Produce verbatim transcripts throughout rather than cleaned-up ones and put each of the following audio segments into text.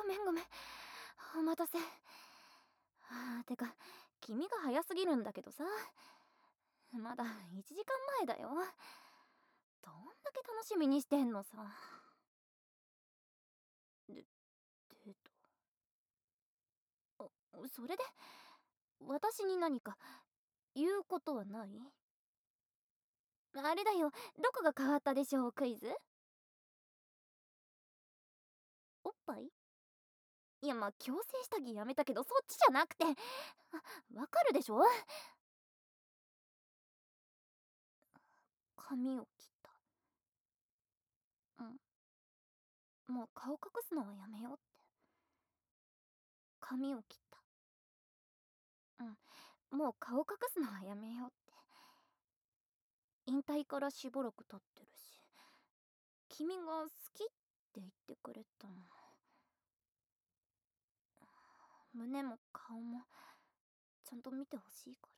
めんごめん。お待たせ。あーてか、君が早すぎるんだけどさ。まだいちじかんまえだよ。どんだけ楽しみにしてんのさ。で、デート。あ、それで、私に何か言うことはない？あれだよ、どこが変わったでしょう、クイズ？おっぱい？いや、まあ強制下着やめたけど、そっちじゃなくて。あ、わかるでしょ？髪を切った。うん、もう顔隠すのはやめようって。髪を切った。うん、もう顔隠すのはやめようって。引退からしばらく経ってるし、君が好きって言ってくれたの。胸も顔もちゃんと見てほしいから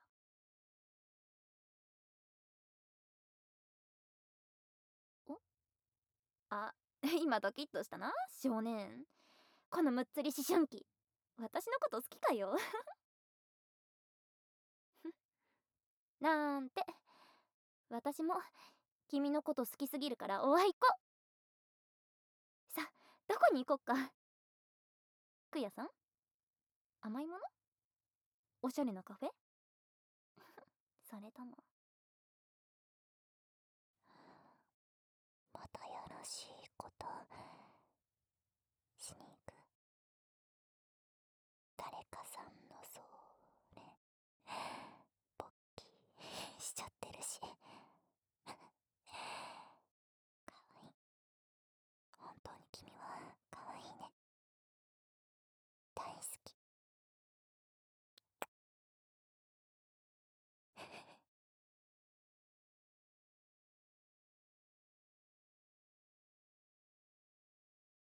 。お、あ、今ドキッとしたな、少年。このむっつり思春期、私のこと好きかよ。なんて。私も君のこと好きすぎるからお会い行こう。さ、どこに行こっか。服屋さん？甘いもの？おしゃれなカフェ？それとも、またやらしいこと